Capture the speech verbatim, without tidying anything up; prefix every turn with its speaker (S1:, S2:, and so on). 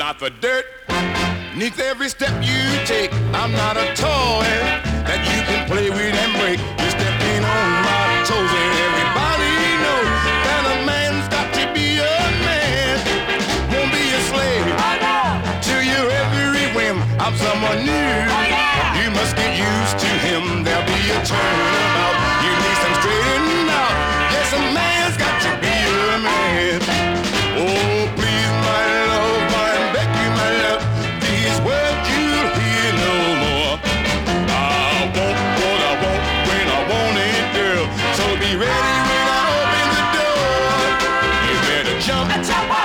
S1: not for dirt. Neath every step you take, I'm not a toy that you can play with and break. You're stepping on my toes, and everybody knows that a man's got to be a man. Won't be a slave to your every whim. I'm someone new. You must get used to him. There'll be a turnabout. You need some straightening out. Yes, a man's got to be a man. Oh, please, my love, I beg you, my love, these words you'll hear no more. I want what I want when I want it, girl. So be ready when I open the door. You better jump, jump